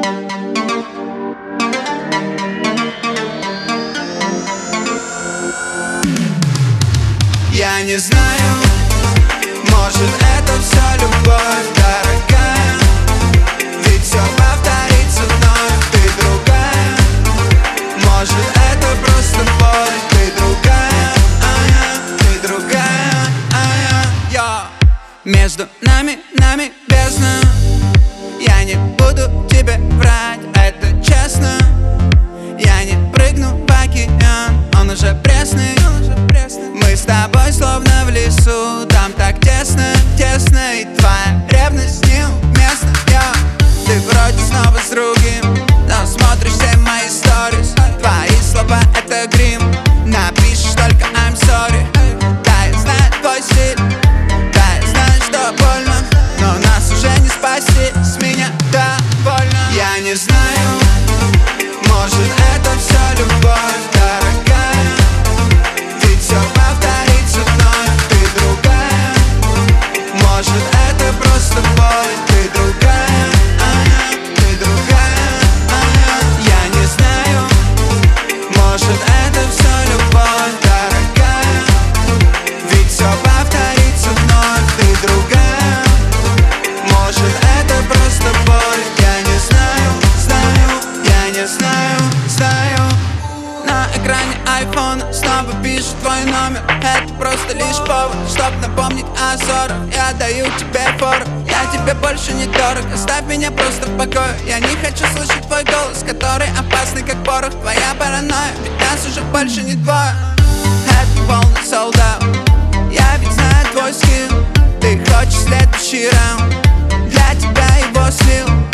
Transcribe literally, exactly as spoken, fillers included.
Я не знаю, может это все любовь, дорогая, ведь все повторится вновь. Ты другая, может это просто боль. Ты другая, а я, ты другая, а я, я. Между нами, нами бездна. Я не буду тебе врать, это честно. Я не прыгну в океан, он уже пресный. Мы с тобой словно в лесу, там так тесно, тесно. И твоя ревность неуместная. Ты вроде снова с другим, но смотришь все мои сторис. Твои слова — это грим, напишешь только I'm sorry. Да, я знаю твой стиль, да, я знаю, что больно, но нас уже не спасти, с меня довольно. Я не знаю, может это все любовь, дорогая, ведь все повторится вновь. Ты другая, может это просто боль. Ты другая, а я, ты другая, а я. Я не знаю, может это все любовь, дорогая, ведь все повторится вновь. Ты другая, может это просто боль. Я не знаю, знаю, я не знаю, знаю. На экране айфона снова пишет твой номер. Это просто лишь повод, чтоб напомнить о ссорах. Я даю тебе фору, я тебе больше не дорог. Оставь меня просто в покое, я не хочу слышать твой голос, который опасный как порох. Твоя паранойя, ведь нас уже больше не двое. Это полный солдат, я ведь знаю твой скилл. Ты хочешь следующий раунд, для тебя его слил.